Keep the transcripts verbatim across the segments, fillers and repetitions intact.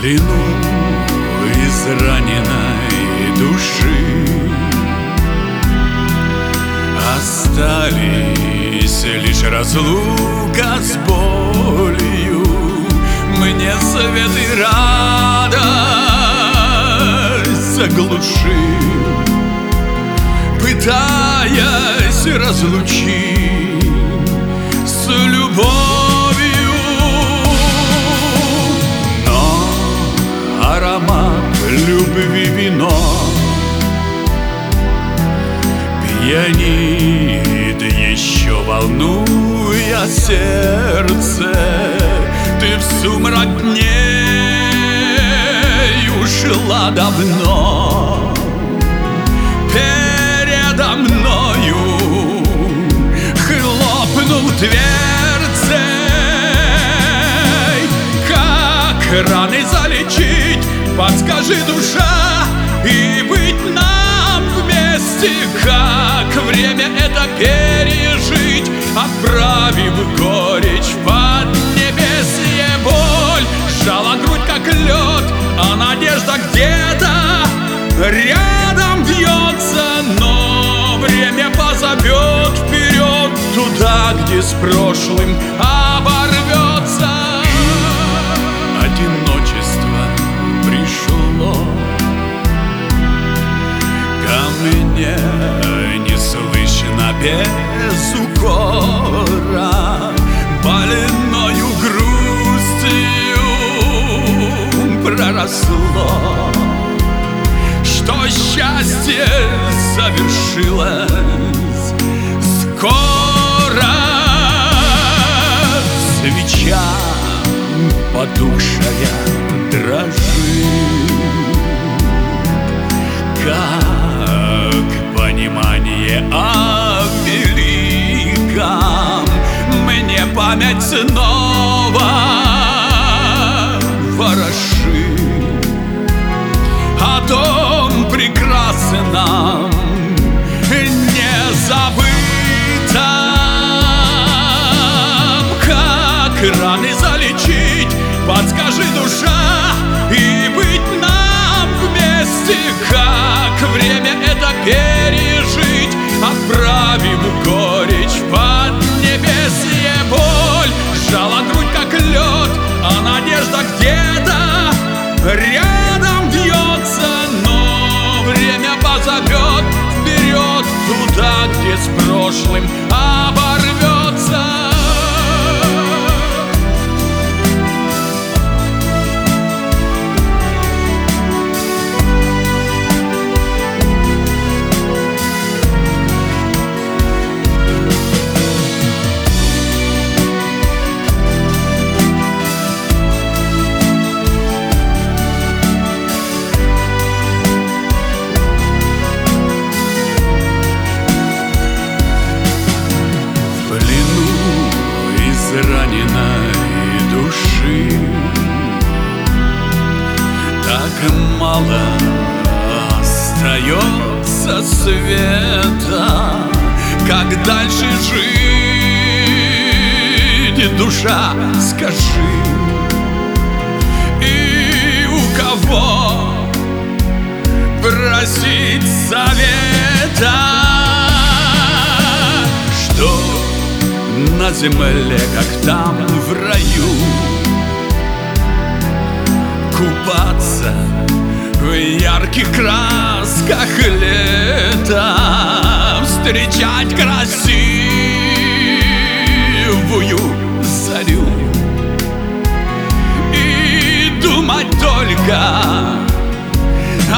плену израненной души остались лишь разлука с болью. Мне свет и радость заглушил, пытаясь разлучить с любовью. Но аромат любви вино пьянит еще, волнуя сердце. Ты в сумрак дней ушла давно, передо мною хлопнул дверцей. Как раны залечить, подскажи, душа, и быть нам вместе. Как время это пережить, отправив горечь в поднебесье. Боль сжала грудь, как лед, а надежда где-то рядом бьется. Но время позовет вперед, туда, где с прошлым оборвется. Одиночество пришло ко мне неслышно, без укора, больною грустью проросло, что счастье завершилось скоро. Свеча потухшая дрожит, как понимание о великом. Мне память снова ворошит о том прекрасном, незабытом. Как раны залечить, подскажи, душа, и быть нам вместе. Как время это пережить, отправив горечь в поднебесье. Боль сжала грудь, как лед, а надежда где-то рядом бьется. Но время позовет вперед, туда, где с прошлым оборвется. Раненой души так мало остается света. Как дальше жить, душа, скажи, и у кого просить совета? Что на земле, как там в раю, купаться в ярких красках лета, встречать красивую зарю и думать только о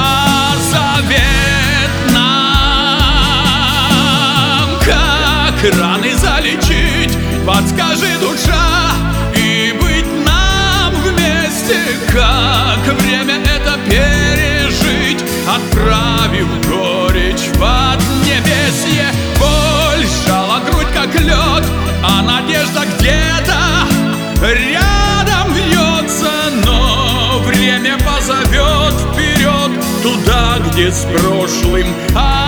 заветном. Как раны залечить, подскажи, душа, и быть нам вместе. Как время это пережить, отправив горечь в поднебесье. Боль сжала грудь, как лед, а надежда где-то рядом бьется. Но время позовет вперед, туда, где с прошлым